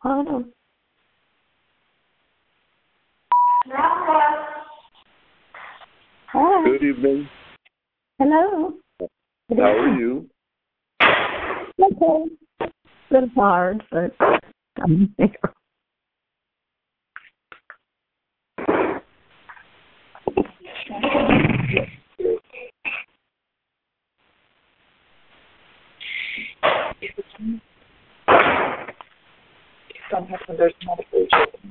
Hold on. Hi. Good evening. Hello. How are you? Okay. A little hard, but I'm here. There's medication.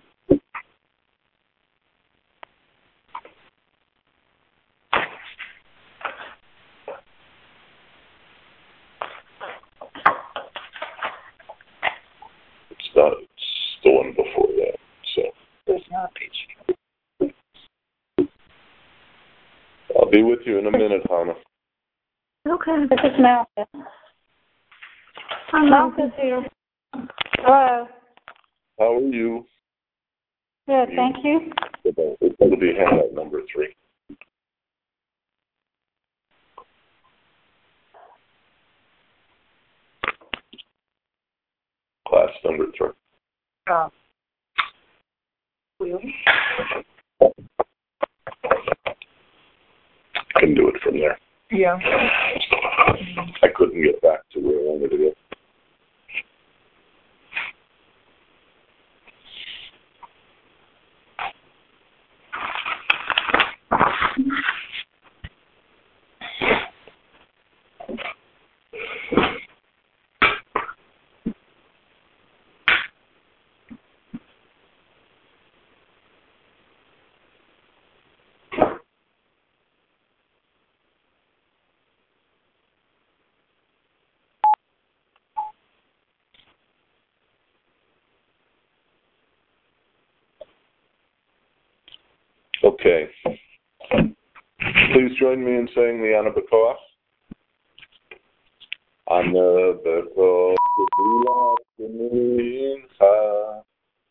It's not. It's the one before that. So There's not a page. I'll be with you in a minute, Hannah. Okay. This is Malcolm. Hi, Malcolm's here. Hello. How are you? Good, thank you. It's going to be handout number 3. Class number 3. Really? I can do it from there. Yeah. I couldn't get back to where I wanted to go. Okay. Please join me in saying the Ana B'Koach. Ana B'Koach Mincha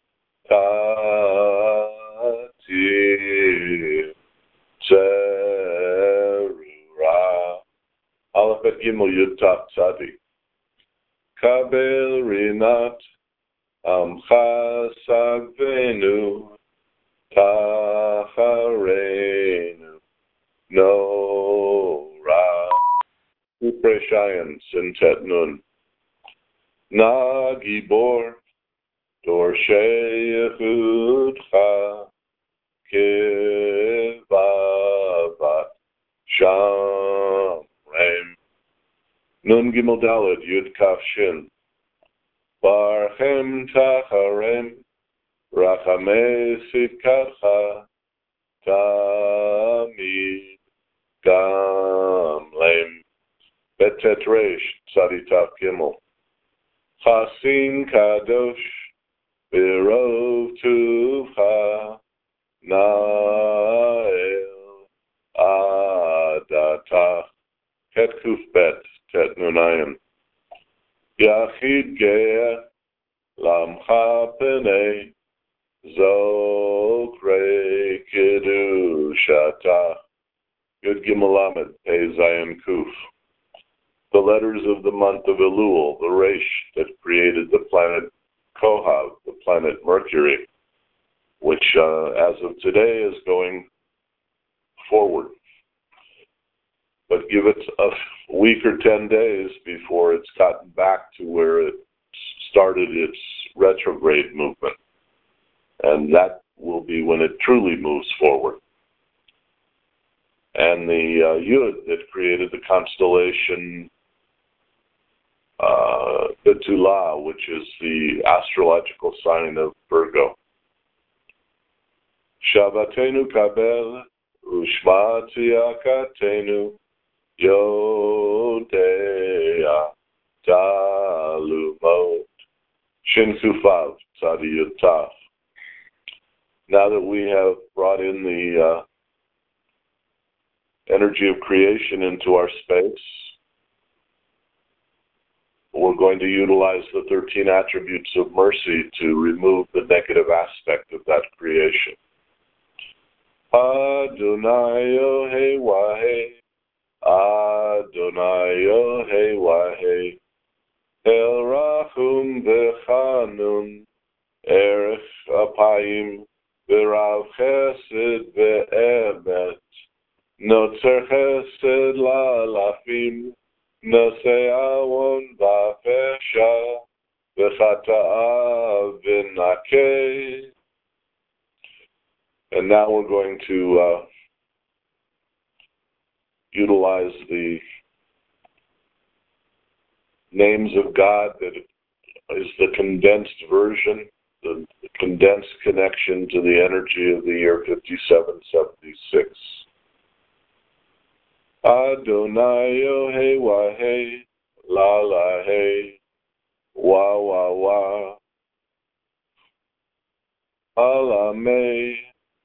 Tatir Tzerura Aleph Bet Gimel Yud Tav Tzadi Kabel Rinat Amcha Sagvenu Tacharenu Nora Upreshayan Sintet Nun Na Gibor Dorshei Yechudcha Kivavat Shamrem Nun Gimel Daled Yud Kaf Shin Barchem Tacharem Rachamei Sitkacha Tamid Gamlem Betet Reish Tzaditaf Gimel Chasin Kadosh Birov Tuvcha Nael Adatach Het Kuf Bet Tet Nunayan Yachid Geah Lamcha Penei Zokrei Kidushatach Yud Gimel Lamed Pei Zayin Kuf. The letters of the month of Elul, the Reish that created the planet Kohav, the planet Mercury, which as of today is going forward. But give it a week or 10 days before it's gotten back to where it started its retrograde movement. And that will be when it truly moves forward. And the Yud that created the constellation Betula, which is the astrological sign of Virgo. Shabbatenu kabel ushma tziyakatenu yodea talumot shin kufav tzadiyutaf. Now that we have brought in the energy of creation into our space, we're going to utilize the 13 attributes of mercy to remove the negative aspect of that creation. Adonai Yohei Wahei, Adonai Yohei Wahei, El Rachum V'Chanun, Erech Apayim V'Rav Chesed V'Emet Notzer Chesed La'alafim Nosei Awon V'Afesha V'Chata'a V'Nakeh. And now we're going to utilize the names of God that is the condensed version, the condensed connection to the energy of the year 5776. Adonai Yohei Wahei La La Hei Wa Wa Wa Alamei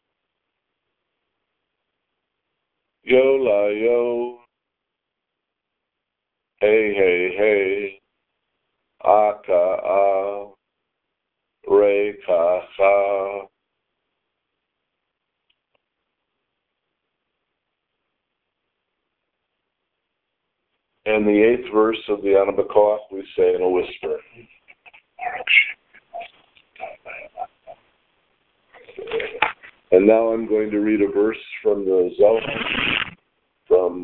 Yo La Yo Hey Hey Hey Aka A Re Ka Cha. And the 8th verse of the Anabakoth we say in a whisper. And now I'm going to read a verse from the Zohar, from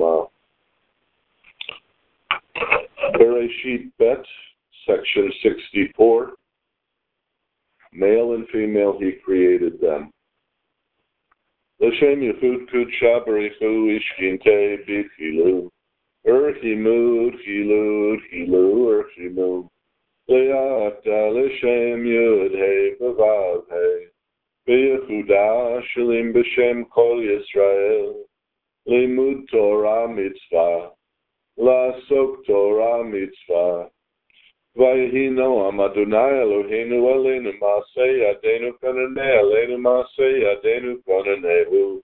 Bereshit Bet, section 64. Male and female he created them. L'shem Yechud Kudsha Baruchu Ishkinte B'chilu Urchimud Chilu Chilu Urchimud Le'ata L'shem Yud Hei B'vav Hei B'yechuda Shalim B'shem Kol Yisrael Limud Torah Mitzvah La'asok Torah Mitzvah Vayhi Noam Adonai Eloheinu Aleinu Ma'aseh Yadeinu Konanei Aleinu Ma'aseh Yadeinu Konanehu.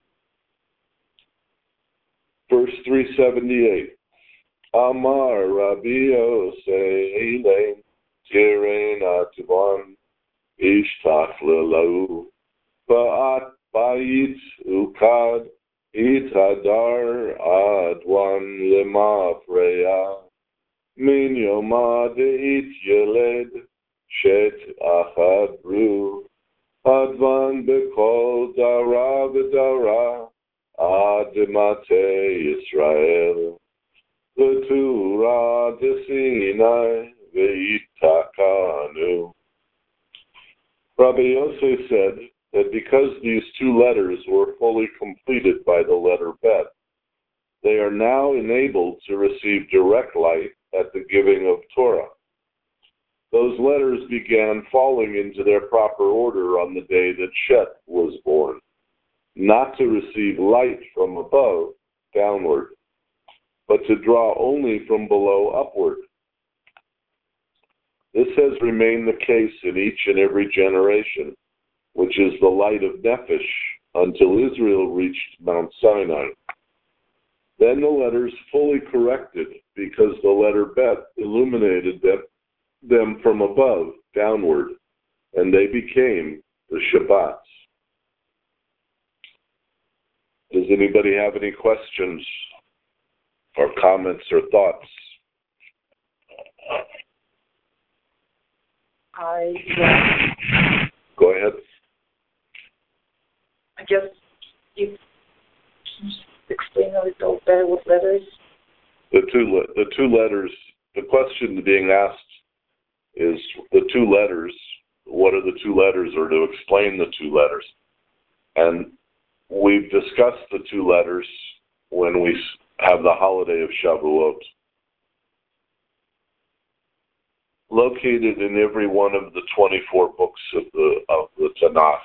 Verse 378. Amar Rabbi Yosei Eilein Tirein Atvan Ishtach Lelahu Ba'at Ba'it Ukad It Hadar Adwan Lemafreya Min Yoma De'it Yeled Shet Achad Bru Advan Bekol Dara V'Dara Ad Mate Yisrael L'Torah Desinai V'Yitakanu. Rabbi Yosef said that because these two letters were fully completed by the letter Bet, they are now enabled to receive direct light at the giving of Torah. Those letters began falling into their proper order on the day that Shet was born, not to receive light from above downward, but to draw only from below upward. This has remained the case in each and every generation, which is the light of Nephesh, until Israel reached Mount Sinai. Then the letters fully corrected, because the letter Bet illuminated them from above downward, and they became the Shabbats. Does anybody have any questions or comments or thoughts? Go ahead. I guess you explain a little better what letters. The two letters. The question being asked is the two letters. What are the two letters, or to explain the two letters? And we've discussed the two letters when we have the holiday of Shavuot. Located in every one of the 24 books of the Tanakh.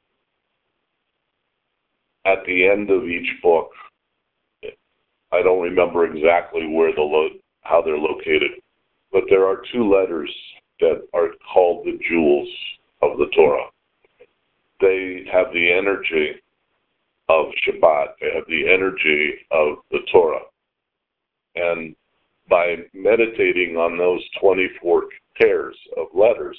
At the end of each book, I don't remember exactly where how they're located, but there are two letters that are called the jewels of the Torah. They have the energy of Shabbat. They have the energy of the Torah. And by meditating on those 24 pairs of letters,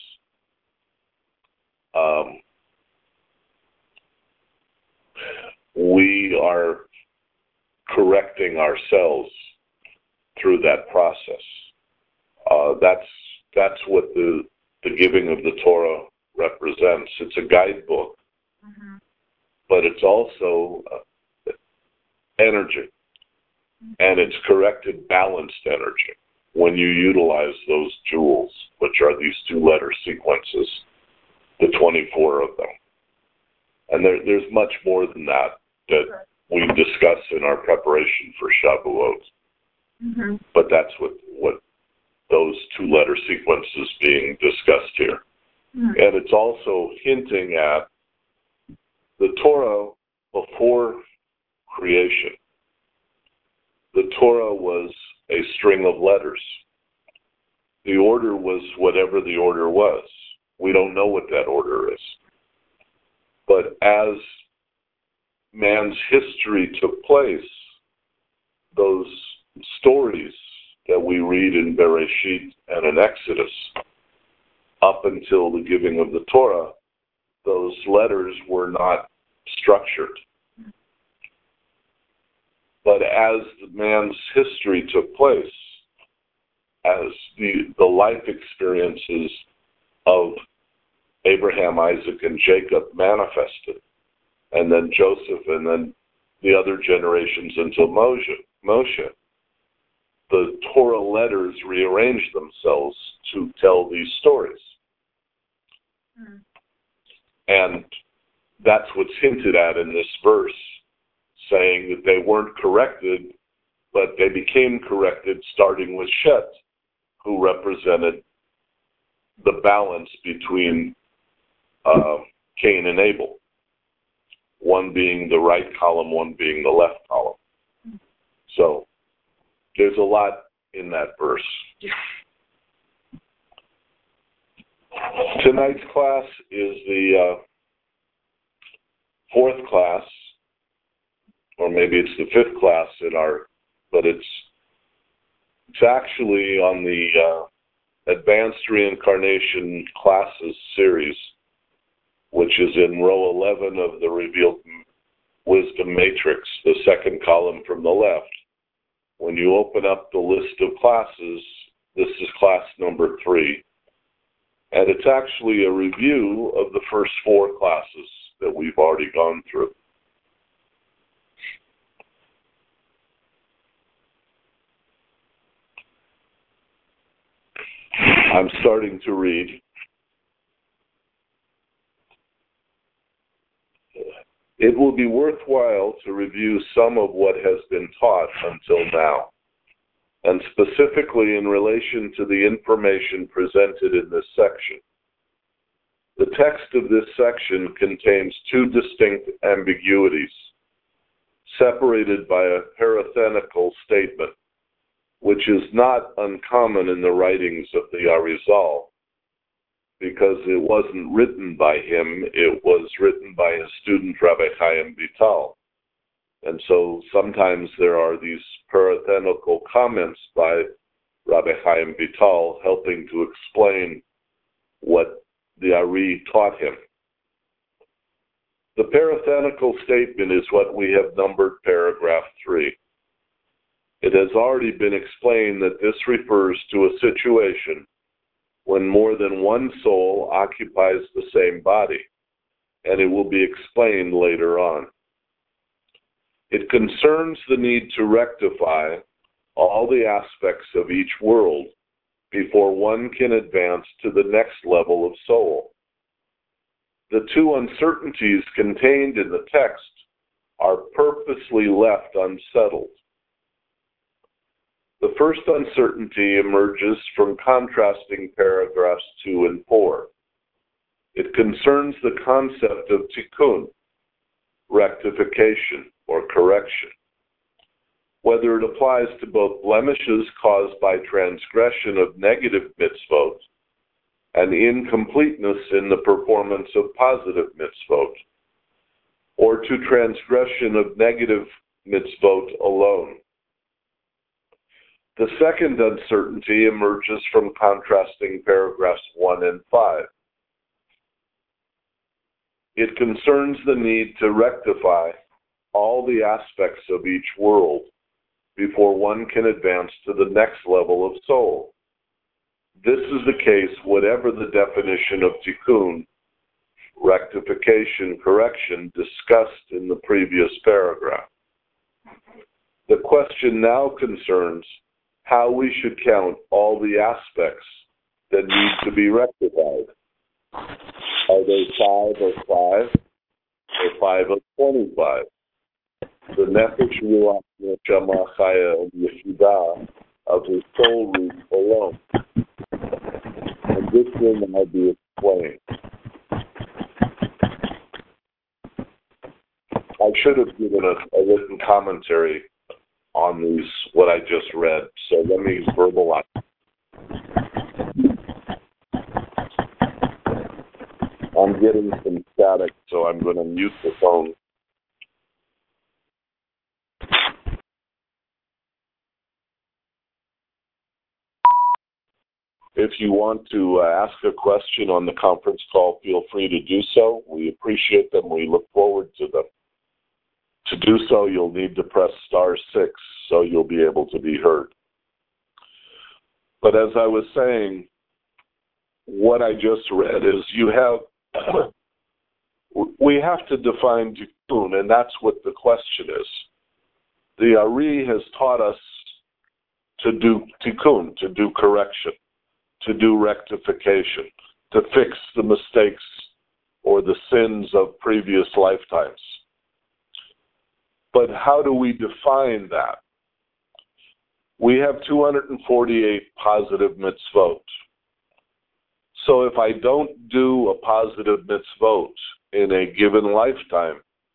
we are correcting ourselves through that process. That's what the giving of the Torah represents. It's a guidebook, but it's also energy, and it's corrected, balanced energy when you utilize those jewels, which are these 2-letter sequences, the 24 of them. And there's much more than that we discuss in our preparation for Shavuot. But that's what those 2-letter sequences being discussed here. And it's also hinting at the Torah before creation. The Torah was a string of letters. The order was whatever the order was. We don't know what that order is. But as man's history took place, those stories that we read in Bereshit and in Exodus, up until the giving of the Torah, those letters were not structured. But as man's history took place, as the life experiences of Abraham, Isaac, and Jacob manifested, and then Joseph, and then the other generations until Moshe, the Torah letters rearranged themselves to tell these stories. And that's what's hinted at in this verse, saying that they weren't corrected, but they became corrected starting with Shet, who represented the balance between Cain and Abel, one being the right column, one being the left column. So there's a lot in that verse. Tonight's class is the 4th class, or maybe it's the 5th class but it's actually on the Advanced Reincarnation Classes series, which is in row 11 of the Revealed Wisdom Matrix, the second column from the left. When you open up the list of classes, this is class number 3. And it's actually a review of the first 4 classes that we've already gone through. I'm starting to read. It will be worthwhile to review some of what has been taught until now, and specifically in relation to the information presented in this section. The text of this section contains 2 distinct ambiguities, separated by a parenthetical statement, which is not uncommon in the writings of the Arizal, because it wasn't written by him, it was written by his student Rabbi Chaim Vital. And so sometimes there are these parenthetical comments by Rabbi Chaim Vital helping to explain what the Ari taught him. The parenthetical statement is what we have numbered paragraph 3. It has already been explained that this refers to a situation when more than one soul occupies the same body, and it will be explained later on. It concerns the need to rectify all the aspects of each world before one can advance to the next level of soul. The 2 uncertainties contained in the text are purposely left unsettled. The first uncertainty emerges from contrasting paragraphs 2 and 4. It concerns the concept of tikkun, rectification or correction, whether it applies to both blemishes caused by transgression of negative mitzvot and incompleteness in the performance of positive mitzvot, or to transgression of negative mitzvot alone. The second uncertainty emerges from contrasting paragraphs 1 and 5. It concerns the need to rectify all the aspects of each world before one can advance to the next level of soul. This is the case whatever the definition of tikkun rectification, correction discussed in the previous paragraph. The question now concerns how we should count all the aspects that need to be rectified. Are they 5 of 5 or 5 of 25? The Nefesh, Ruach, Neshama, Chaya, and Yehidah of his soul root alone. And this will now be explained. I should have given a written commentary on these, what I just read, so let me verbalize. I'm getting some static, so I'm going to mute the phone. If you want to ask a question on the conference call, feel free to do so. We appreciate them. We look forward to them. To do so, you'll need to press *6 so you'll be able to be heard. But as I was saying, what I just read is we have to define tikkun, and that's what the question is. The Ari has taught us to do tikkun, to do correction, to do rectification, to fix the mistakes or the sins of previous lifetimes. But how do we define that? We have 248 positive mitzvot. So if I don't do a positive mitzvot in a given lifetime,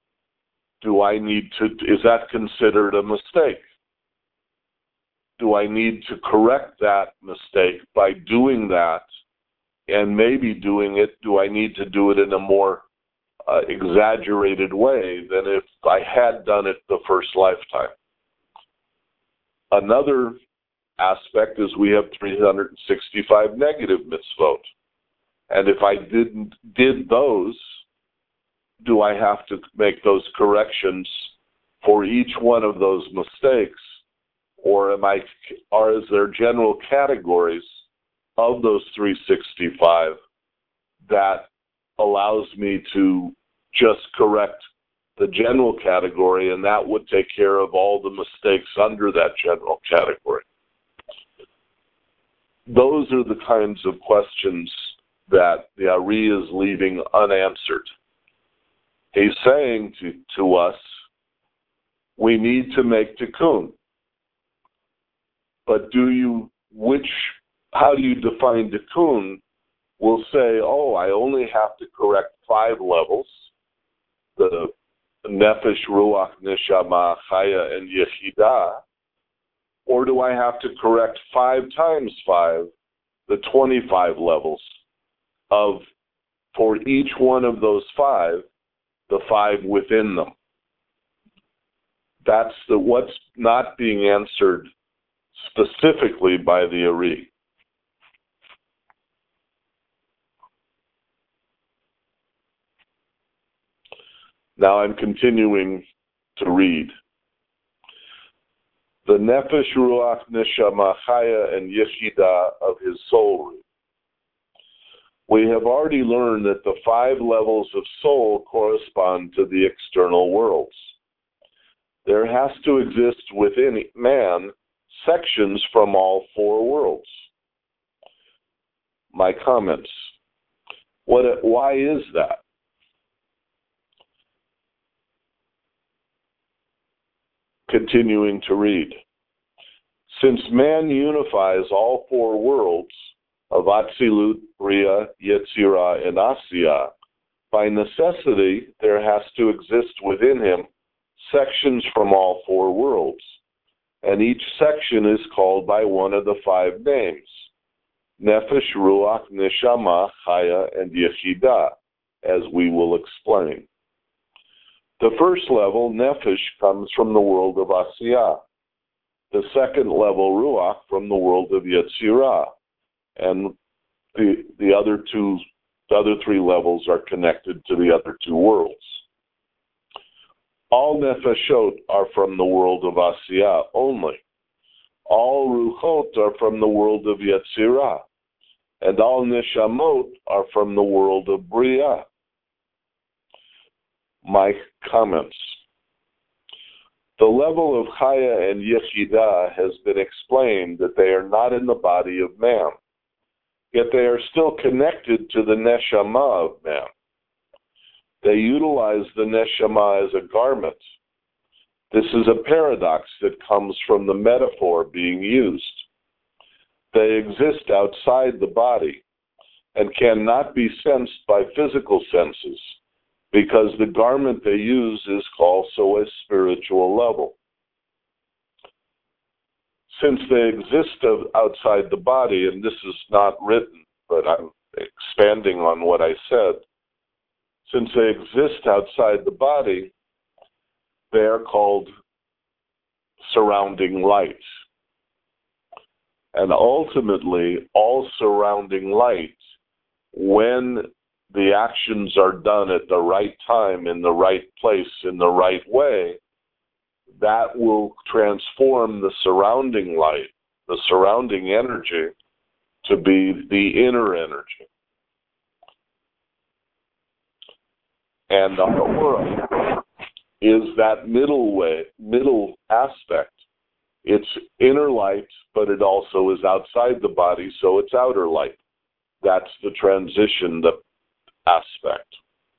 is that considered a mistake? Do I need to correct that mistake by doing that, and maybe do I need to do it in a more exaggerated way than if I had done it the first lifetime? Another aspect is we have 365 negative mitzvot. And if I did those, do I have to make those corrections for each one of those mistakes? Or is there general categories of those 365 that allows me to just correct the general category, and that would take care of all the mistakes under that general category? Those are the kinds of questions that the Ari is leaving unanswered. He's saying to us, we need to make tikkun. But how do you define tikkun? We'll say, I only have to correct 5 levels, the Nefesh, Ruach, Neshama, Chaya, and Yehidah. Or do I have to correct 5 times 5, the 25 levels for each one of those 5, the 5 within them? That's what's not being answered specifically by the Ari. Now I'm continuing to read. The Nefesh, Ruach, Neshama, Chaya, and Yehidah of his soul root. We have already learned that the 5 levels of soul correspond to the external worlds. There has to exist within man sections from all 4 worlds. My comments. Why is that? Continuing to read. Since man unifies all 4 worlds of Atzilut, Bria, Yetzirah, and Asiya, by necessity there has to exist within him sections from all 4 worlds, and each section is called by one of the 5 names: Nefesh, Ruach, Neshama, Chaya, and Yehidah, as we will explain. The first level, Nefesh, comes from the world of Asiya. The second level, Ruach, from the world of Yetzirah. And the other 3 levels are connected to the other 2 worlds. All Nefeshot are from the world of Asiya only. All Ruchot are from the world of Yetzirah. And all Neshamot are from the world of Bria. My comments. The level of Chaya and Yechidah has been explained that they are not in the body of man, yet they are still connected to the Neshama of man. They utilize the Neshama as a garment. This is a paradox that comes from the metaphor being used. They exist outside the body and cannot be sensed by physical senses because the garment they use is also a spiritual level. Since they exist outside the body, and this is not written, but I'm expanding on what I said, since they exist outside the body, they are called surrounding light. And ultimately, all surrounding light, when the actions are done at the right time, in the right place, in the right way, that will transform the surrounding light, the surrounding energy, to be the inner energy. And the aura is that middle aspect. It's inner light, but it also is outside the body, so it's outer light. That's the transition, the aspect.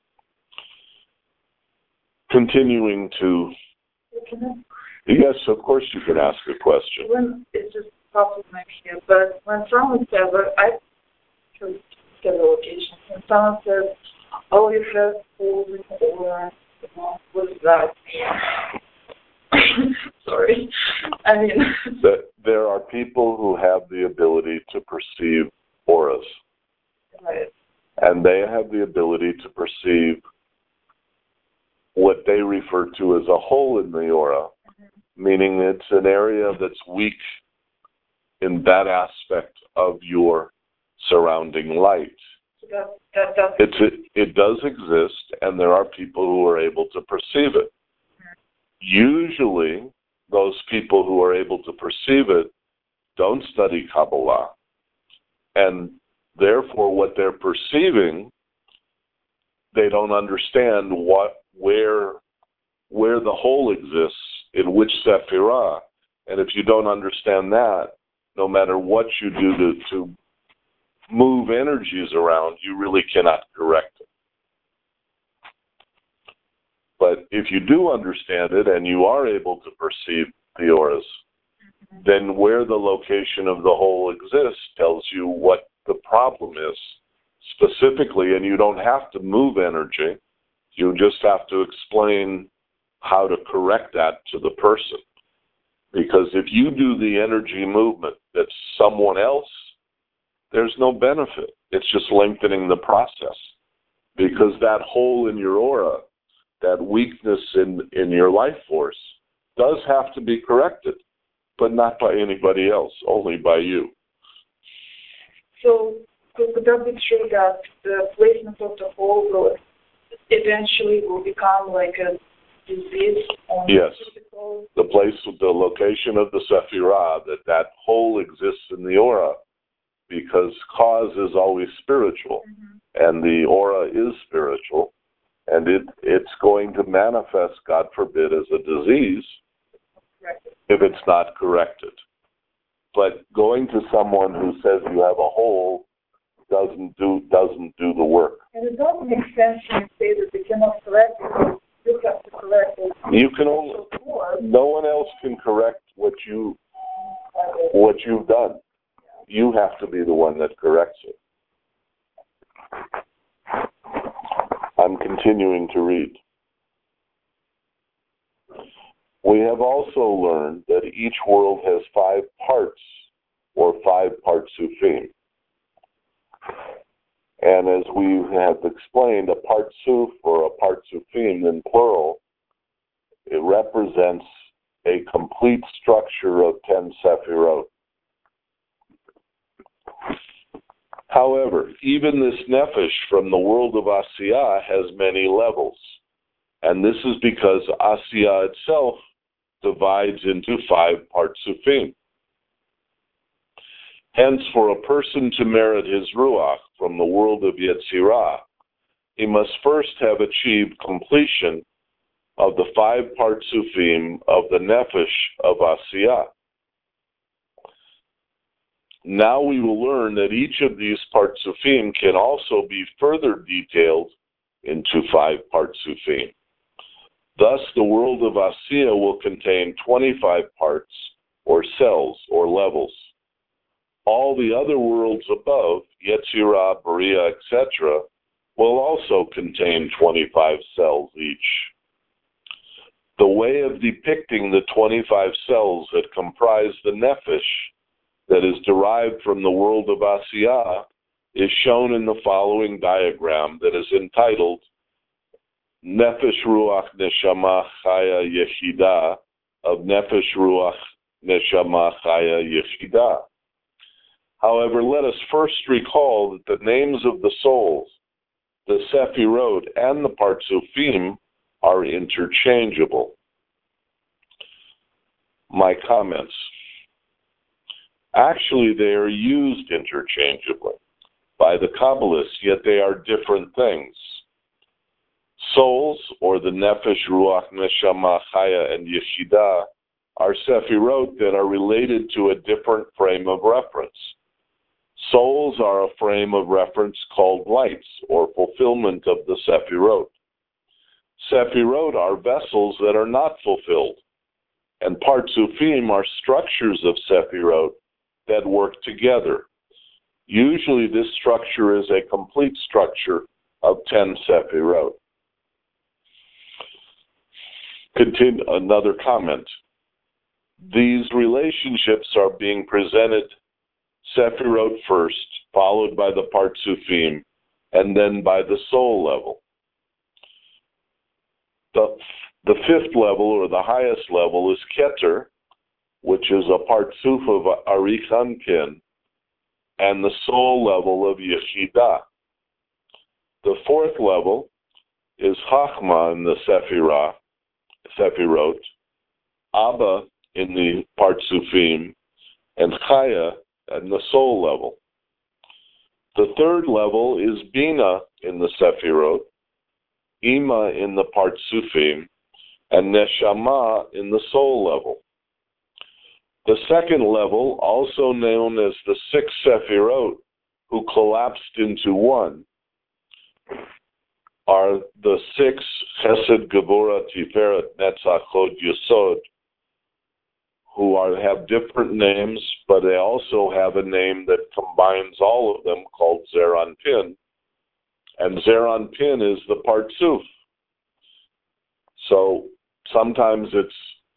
Continuing to... Yes, of course you can ask a question. When it's just popped in my head, but when someone says, I chose several occasions, when someone says, oh, you have holes in the aura, what does that mean? Sorry. I mean... There are people who have the ability to perceive auras. Right. And they have the ability to perceive what they refer to as a hole in the aura, meaning it's an area that's weak in that aspect of your surrounding light. It does exist, and there are people who are able to perceive it. Usually, those people who are able to perceive it don't study Kabbalah, and therefore what they're perceiving, they don't understand where the hole exists, in which Sephirah. And if you don't understand that, no matter what you do to move energies around, you really cannot correct it. But if you do understand it and you are able to perceive the auras, then where the location of the hole exists tells you what the problem is specifically, and you don't have to move energy. You just have to explain how to correct that to the person. Because if you do the energy movement that's someone else, there's no benefit. It's just lengthening the process. Because that hole in your aura, that weakness in your life force, does have to be corrected, but not by anybody else, only by you. So could that be true that the placement of the hole will eventually become like a disease? Yes. The location of the Sephirah, that hole exists in the aura, because cause is always spiritual, and the aura is spiritual, and it's going to manifest, God forbid, as a disease if it's not corrected. But going to someone who says you have a hole doesn't do the work. And it doesn't make sense when you say that they cannot correct it. You have to correct it. You can only. No one else can correct what you've done. You have to be the one that corrects it. I'm continuing to read. We have also learned that each world has 5 parts, or 5 Partsufim. And as we have explained, a Partsuf or a Partsufim in plural, it represents a complete structure of 10 Sephirot. However, even this Nefesh from the world of Asiyah has many levels. And this is because Asiyah itself divides into 5 Partsufim. Hence, for a person to merit his Ruach from the world of Yetzirah, he must first have achieved completion of the 5 Partsufim of the Nefesh of Asiyah. Now we will learn that each of these Partsufim can also be further detailed into 5 Partsufim. Thus, the world of Asiyah will contain 25 parts, or cells, or levels. All the other worlds above, Yetzirah, Bariah, etc., will also contain 25 cells each. The way of depicting the 25 cells that comprise the Nefesh that is derived from the world of Asiyah is shown in the following diagram that is entitled Nefesh Ruach Neshama Chaya Yechida of Nefesh Ruach Neshama Chaya Yechida. However, let us first recall that the names of the souls, the Sephirot, and the Partsufim are interchangeable. My comments. Actually, they are used interchangeably by the Kabbalists, yet they are different things. Souls, or the Nefesh, Ruach, Neshama, Chaya, and Yeshida, are Sephirot that are related to a different frame of reference. Souls are a frame of reference called lights, or fulfillment of the Sephirot. Sephirot are vessels that are not fulfilled, and Partsufim are structures of Sephirot that work together. Usually this structure is a complete structure of 10 Sephirot. Continue another comment. These relationships are being presented Sephirot first, followed by the Partsufim, and then by the soul level. The 5th level, or the highest level, is Keter, which is a Partsuf of Arich Anpin, and the soul level of Yechida. The 4th level is Chachma in the Sephirot, Abba in the Partsufim, and Chaya in the soul level. The 3rd level is Bina in the Sephirot, Ima in the Partsufim, and Neshama in the soul level. The 2nd level, also known as the 6 Sephirot, who collapsed into one, are the 6 Chesed, Gevurah, Tiferet, Netzach, Hod, Yesod, who have different names, but they also have a name that combines all of them called Zeir Anpin. And Zeir Anpin is the Partsuf. So sometimes it's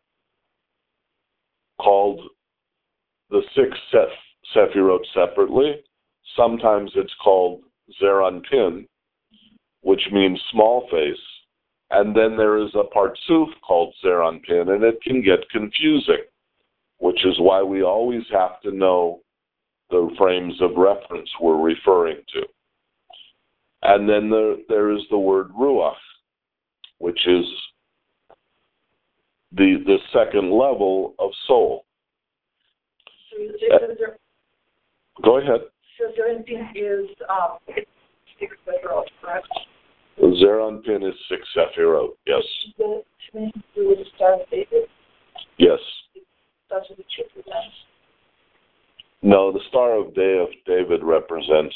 called the 6 Sephirot separately. Sometimes it's called Zeir Anpin, which means small face. And then there is a Partsuf called Zeir Anpin, and it can get confusing, which is why we always have to know the frames of reference we're referring to. And then there is the word Ruach, which is the 2nd level of soul. Go ahead. So Zeir Anpin is 6 Sephirot, correct? Zeir Anpin is 6 Sephirot, yes. That means it was the Star of David? Yes. That's what the chip represents? No, the Star of David represents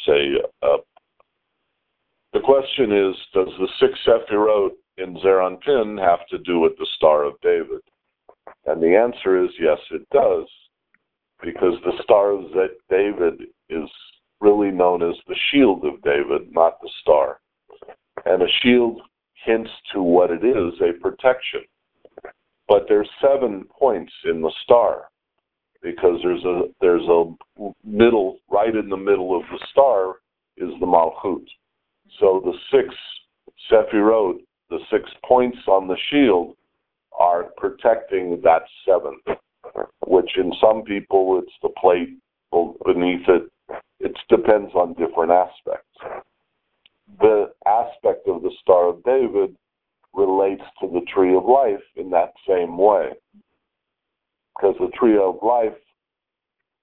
the question is, does the 6 Sephirot in Zeir Anpin have to do with the Star of David? And the answer is yes, it does, because the Star of David is really known as the shield of David, not the star. And a shield hints to what it is, a protection. But there's 7 points in the star, because there's a middle, right in the middle of the star is the Malchut. So the 6 Sephirot, the 6 points on the shield, are protecting that 7th, which in some people it's the plate beneath it. It depends on different aspects. The aspect of the Star of David relates to the Tree of Life in that same way, because the Tree of Life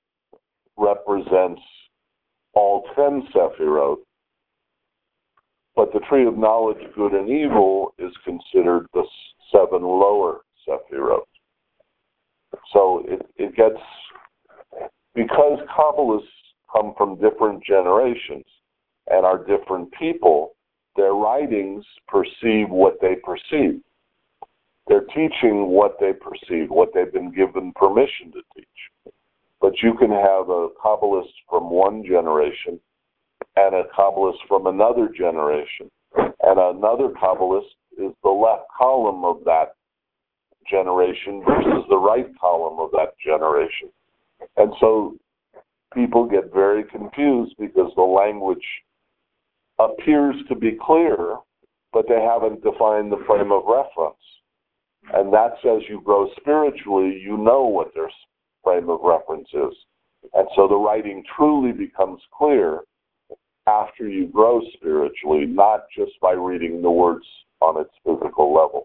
represents all 10 Sephirot, But the tree of knowledge, good and evil, is considered the 7 lower Sephirot. So it gets, because Kabbalists come from different generations and are different people, their writings perceive what they perceive. They're teaching what they perceive, what they've been given permission to teach. But you can have a Kabbalist from one generation and a Kabbalist from another generation. And another Kabbalist is the left column of that generation versus the right column of that generation. And so people get very confused because the language appears to be clear, but they haven't defined the frame of reference. And that's as you grow spiritually, you know what their frame of reference is. And so the writing truly becomes clear after you grow spiritually, not just by reading the words on its physical level.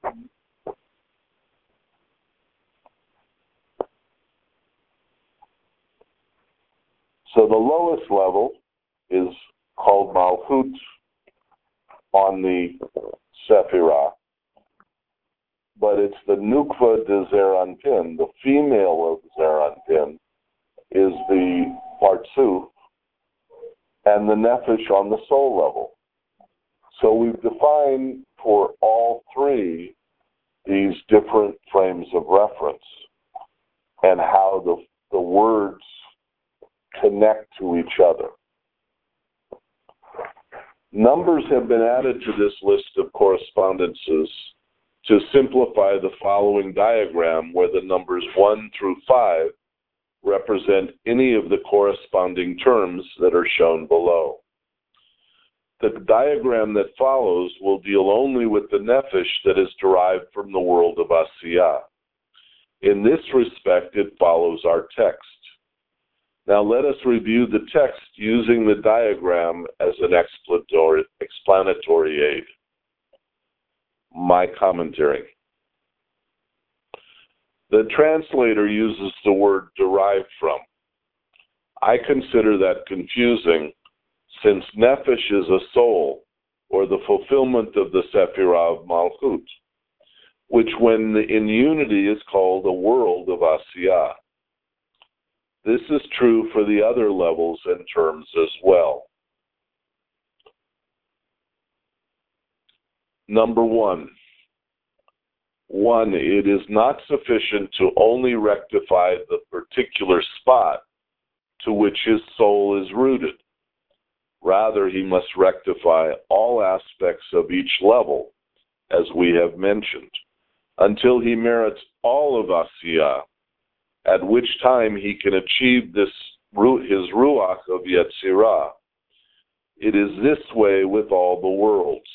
So the lowest level is called Malchut on the Sephirah, but it's the Nukva de Zeranpin. The female of Zeranpin is the Partsuf, and the Nefesh on the soul level. So we've defined for all three these different frames of reference and how the words connect to each other. Numbers have been added to this list of correspondences to simplify the following diagram where the numbers 1 through 5 represent any of the corresponding terms that are shown below. The diagram that follows will deal only with the Nefesh that is derived from the world of Asiyah. In this respect, it follows our text. Now let us review the text using the diagram as an explanatory aid. My commentary. The translator uses the word derived from. I consider that confusing since Nefesh is a soul, or the fulfillment of the Sephirah of Malchut, which when in unity is called a world of Asiyah. This is true for the other levels and terms as well. Number 1. 1, it is not sufficient to only rectify the particular spot to which his soul is rooted. Rather, he must rectify all aspects of each level, as we have mentioned, until he merits all of Asiyah, at which time he can achieve his Ruach of Yetzirah. It is this way with all the worlds.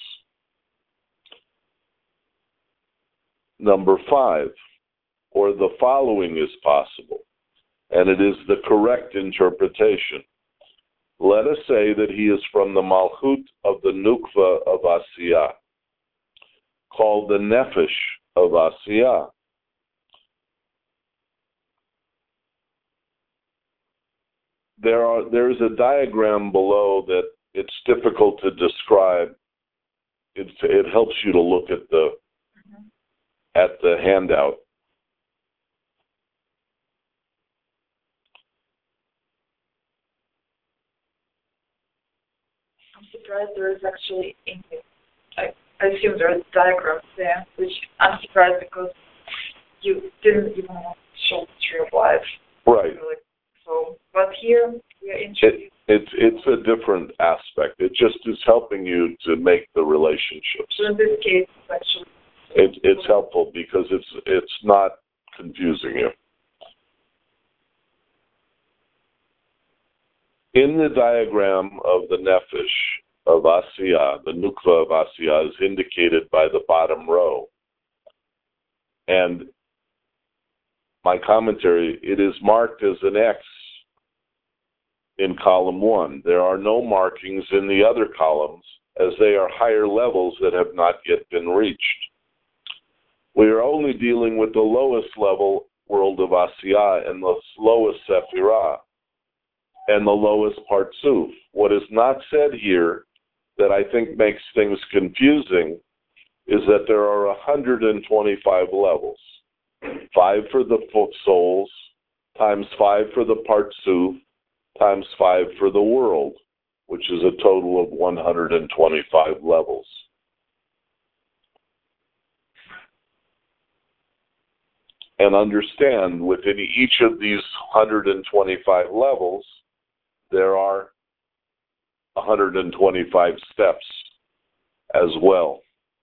Number 5, or the following is possible, and it is the correct interpretation. Let us say that he is from the Malchut of the Nukva of Asiyah, called the Nefesh of Asiyah. There's a diagram below that it's difficult to describe. It helps you to look at the handout. I'm surprised there is actually English. I assume there are diagrams there, which I'm surprised because you didn't even show the tree of life. Right. So, but here we are introduced. It's a different aspect. It just is helping you to make the relationships. So in this case, it's actually. It's helpful because it's not confusing you. In the diagram of the Nefesh of Asiyah, the Nukva of Asiyah is indicated by the bottom row. And my commentary, it is marked as an X in column 1. There are no markings in the other columns as they are higher levels that have not yet been reached. We are only dealing with the lowest level world of Asiyah and the lowest Sephirah and the lowest Partsuf. What is not said here that I think makes things confusing is that there are 125 levels. 5 for the souls, times 5 for the Partsuf, times 5 for the world, which is a total of 125 levels. And understand, within each of these 125 levels, there are 125 steps as well.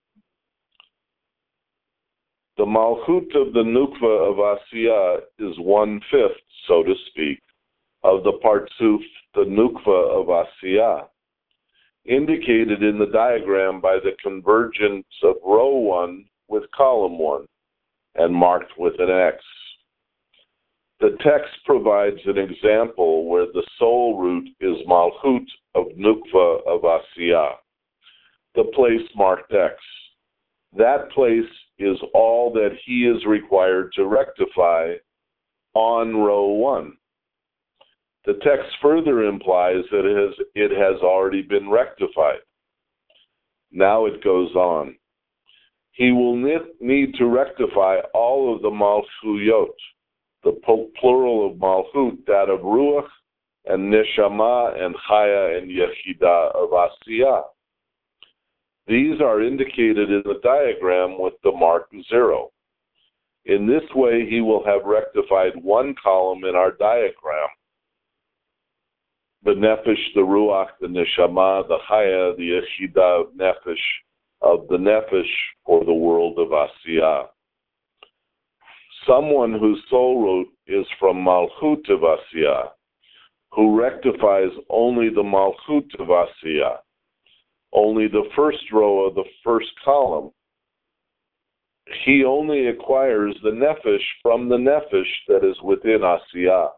The Malchut of the Nukva of Asiya is 1/5, so to speak, of the Partsuf, the Nukva of Asiya, indicated in the diagram by the convergence of row 1 with column 1, and marked with an X. The text provides an example where the soul root is Malchut of Nukva of Asiya, the place marked X. That place is all that he is required to rectify on row 1. The text further implies that it has already been rectified. Now it goes on. He will need to rectify all of the Malchuyot, the plural of Malchut, that of Ruach and Neshama and Chaya and Yechida of Asiya. These are indicated in the diagram with the mark 0. In this way, he will have rectified one column in our diagram. The Nefesh, the Ruach, the Neshama, the Chaya, the Yechida of the Nefesh for the world of Asiya. Someone whose soul root is from Malchut of Asiya, who rectifies only the Malchut of Asiya, only the first row of the first column. He only acquires the Nefesh from the Nefesh that is within Asiya.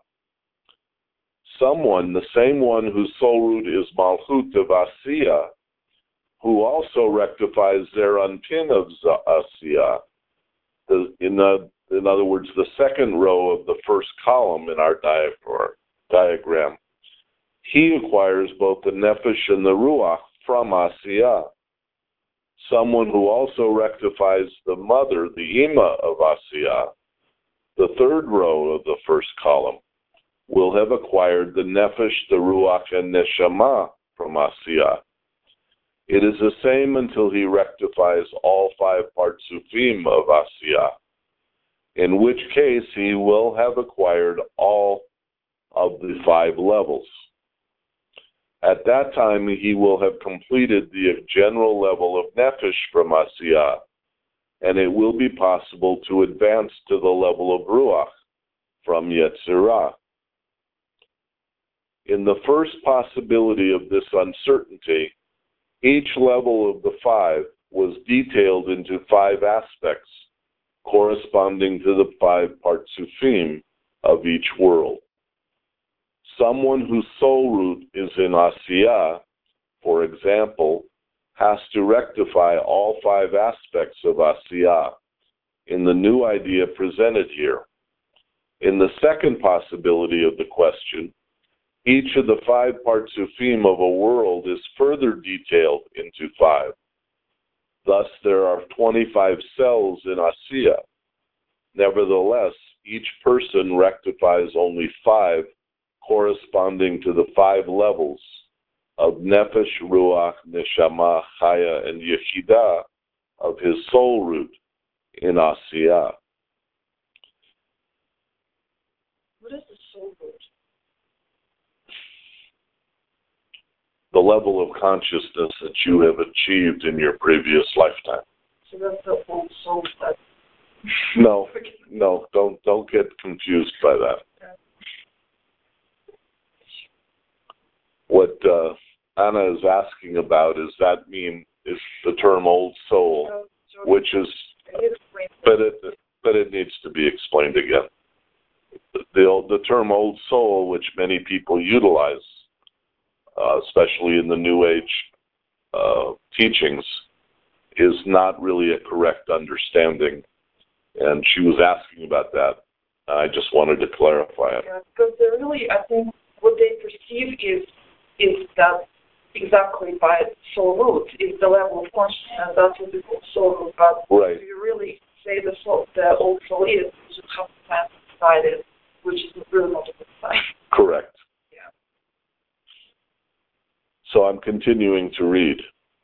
Someone, the same one whose soul root is Malchut of Asiya, who also rectifies Zeranpin of Asiya, in other words, the second row of the first column in our diagram, he acquires both the Nefesh and the Ruach from Asiya. Someone who also rectifies the mother, the Ima of Asiya, the third row of the first column, will have acquired the Nefesh, the Ruach, and Neshama from Asiya. It is the same until he rectifies all 5 Partsufim of Asiya, in which case he will have acquired all of the 5 levels. At that time, he will have completed the general level of Nefesh from Asiya, and it will be possible to advance to the level of Ruach from Yetzirah. In the first possibility of this uncertainty, each level of the 5 was detailed into 5 aspects, corresponding to the 5 Partsufim of each world. Someone whose soul root is in Asiya, for example, has to rectify all 5 aspects of Asiya in the new idea presented here. In the second possibility of the question, each of the 5 Partsufim of a world is further detailed into 5. Thus, there are 25 cells in Asiya. Nevertheless, each person rectifies only 5, corresponding to the 5 levels of Nefesh, Ruach, Neshama, Chaya, and Yechida of his soul root in Asiya. What is the soul root? The level of consciousness that you have achieved in your previous lifetime. So that's the old soul that... No, don't get confused by that. What Anna is asking about is the term old soul, which is, but it needs to be explained again. The term old soul, which many people utilize, especially in the New Age teachings, is not really a correct understanding. And she was asking about that. I just wanted to clarify it. Yeah, because they're really, I think, what they perceive is that exactly by soul root. It's the level of consciousness. That's what we call soul root. But Right. if you really say the old soul is, you should have to plant inside it, which is really not a good sign. Correct. Yeah. So I'm continuing to read.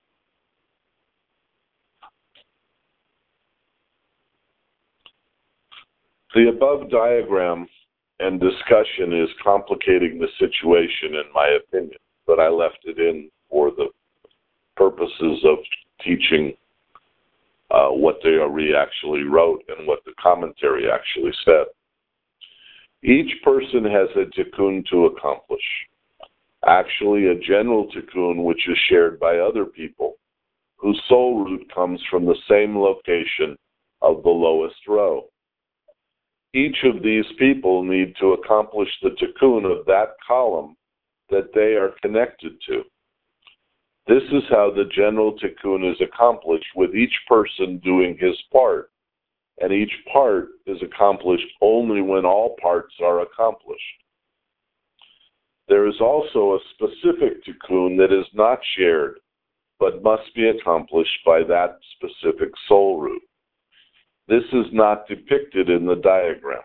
The above diagram and discussion is complicating the situation, in my opinion, but I left it in for the purposes of teaching what Deori actually wrote and what the commentary actually said. Each person has a tikkun to accomplish. Actually, a general tikkun which is shared by other people, whose soul root comes from the same location of the lowest row. Each of these people need to accomplish the tikkun of that column that they are connected to. This is how the general tikkun is accomplished, with each person doing his part, and each part is accomplished only when all parts are accomplished. There is also a specific tikkun that is not shared, but must be accomplished by that specific soul root. This is not depicted in the diagram.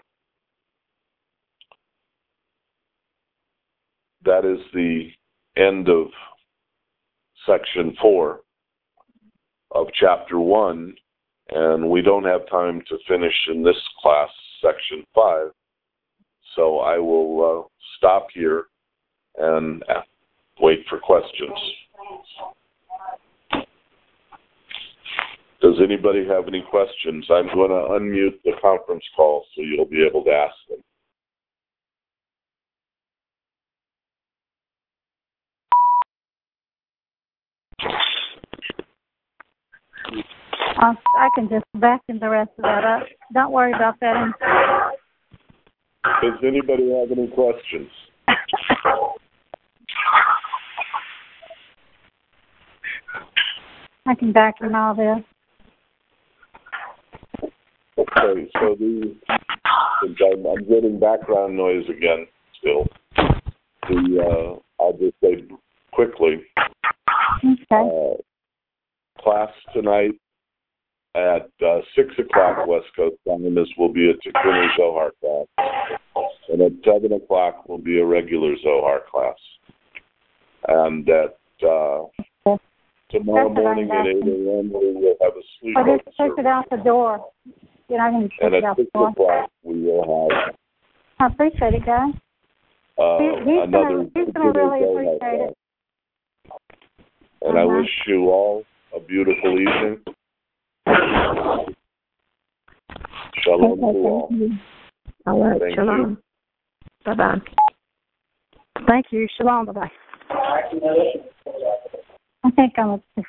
That is the end of section 4 of chapter 1, and we don't have time to finish in this class section 5, so I will stop here and wait for questions. Does anybody have any questions? I'm going to unmute the conference call so you'll be able to ask them. I can just vacuum the rest of that up. Don't worry about that. Does anybody have any questions? I can vacuum all this. Okay, so I'm getting background noise again still. I'll just say quickly. Okay. Class tonight at 6 o'clock West Coast time, this will be a Tikkun Zohar class. And at 7 o'clock will be a regular Zohar class. And at tomorrow morning at 8 a.m. we will have a sleep. I just took it out the door. You know, I can and take it at out the 6 door. o'clock we will have I appreciate it, guys. He's going to really appreciate it. And I wish you all a beautiful evening. Shalom to all. All right, Thank shalom. Bye-bye. Thank you. Shalom. Bye-bye. I think I'm